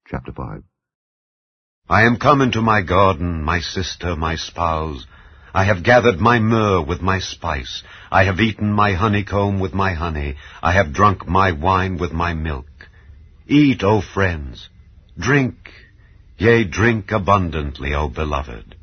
Chapter 5. I am come into my garden, my sister, my spouse. I have gathered my myrrh with my spice. I have eaten my honeycomb with my honey. I have drunk my wine with my milk. Eat, O friends. Drink, yea, drink abundantly, O beloved.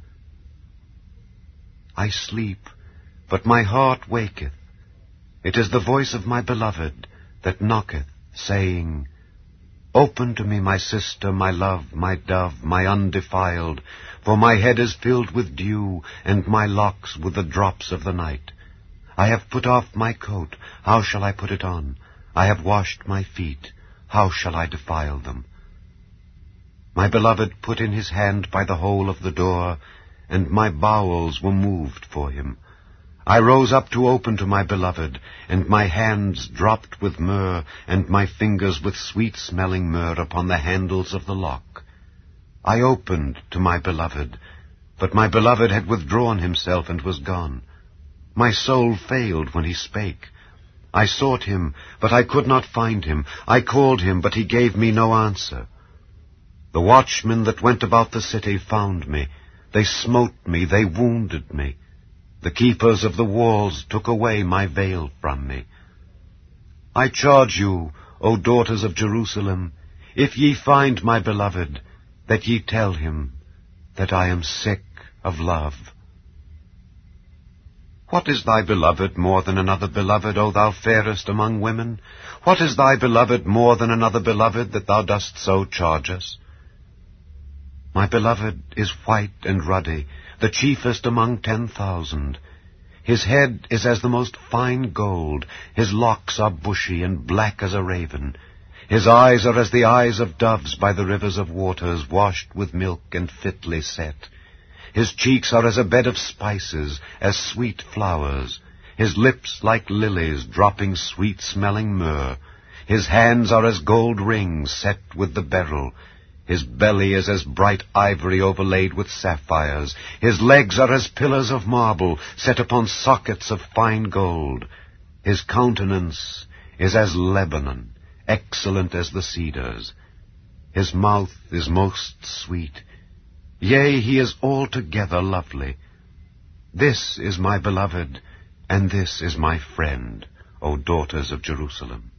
I sleep, but my heart waketh. It is the voice of my beloved that knocketh, saying, Open to me, my sister, my love, my dove, my undefiled, for my head is filled with dew, and my locks with the drops of the night. I have put off my coat, how shall I put it on? I have washed my feet, how shall I defile them? My beloved put in his hand by the hole of the door, and my bowels were moved for him. I rose up to open to my beloved, and my hands dropped with myrrh, and my fingers with sweet-smelling myrrh upon the handles of the lock. I opened to my beloved, but my beloved had withdrawn himself and was gone. My soul failed when he spake. I sought him, but I could not find him. I called him, but he gave me no answer. The watchmen that went about the city found me. They smote me, they wounded me. The keepers of the walls took away my veil from me. I charge you, O daughters of Jerusalem, if ye find my beloved, that ye tell him that I am sick of love. What is thy beloved more than another beloved, O thou fairest among women? What is thy beloved more than another beloved, that thou dost so charge us? My beloved is white and ruddy, the chiefest among 10,000. His head is as the most fine gold, his locks are bushy and black as a raven. His eyes are as the eyes of doves by the rivers of waters, washed with milk and fitly set. His cheeks are as a bed of spices, as sweet flowers. His lips like lilies, dropping sweet-smelling myrrh. His hands are as gold rings set with the beryl. His belly is as bright ivory overlaid with sapphires. His legs are as pillars of marble set upon sockets of fine gold. His countenance is as Lebanon, excellent as the cedars. His mouth is most sweet. Yea, he is altogether lovely. This is my beloved, and this is my friend, O daughters of Jerusalem.